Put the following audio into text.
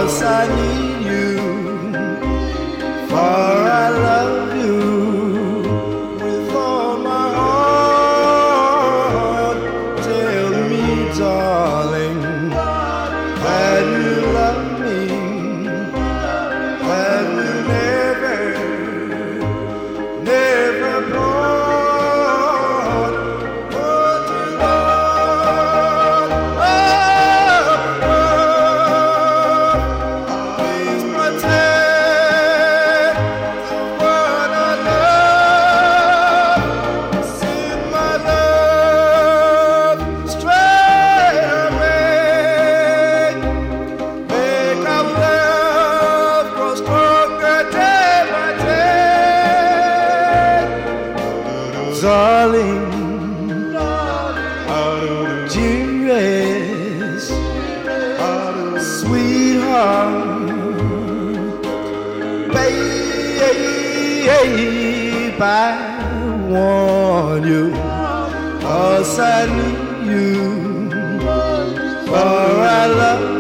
'cause I need you, for I love you with all my heart. Tell me, darling, that you love me, that you never, never part. But you want, please protect the one I love. Send my love straight away. Make our love grow stronger day by day. Darling, dearest, sweetheart, babe, I want you, 'cause I need you, for I love